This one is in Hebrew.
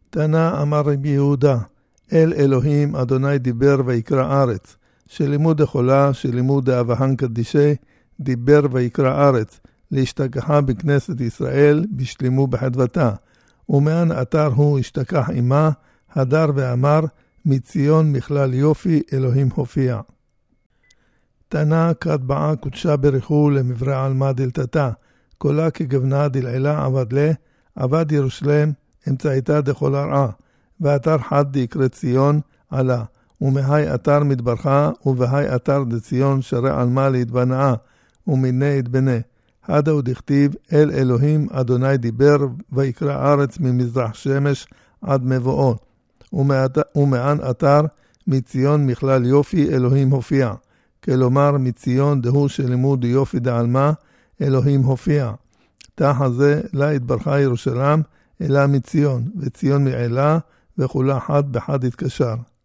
תנא אמר רבי יהודה, אל אלוהים אדוני דיבר ויקרא ארץ, שלימוד החולה, שלימוד אבהן קדישי, דיבר ויקרא ארץ, להשתכחה בכנסת ישראל, בשלימו בחדוותה. ומאן אתר הוא השתכח עמה, הדר ואמר, מציון מכלל יופי אלוהים הופיע. תנא כתבעה קודשה בריחו למברע עלמא דלתתה, קולה כגבנה דלעילה עבד לה, עבד ירושלם, אמצעיתה דכל הרעה, ואתר חד דיקרא ציון עלה, ומהי אתר מדברכה, ובהי אתר דציון שרה עלמא להתבנאה, ומיני יתבנה. הדה הוא דכתיב, אל אלוהים אדוני דיבר, ויקרא ארץ ממזרח שמש עד מבואו. ומען אתר מציון מכלל יופי אלוהים הופיע. כלומר מציון דהו שלימוד יופי דעלמא אלוהים הופיע. תחת זה לה התברכה ירושלים אלא מציון, וציון מעילה וכולה חד בחד התקשר.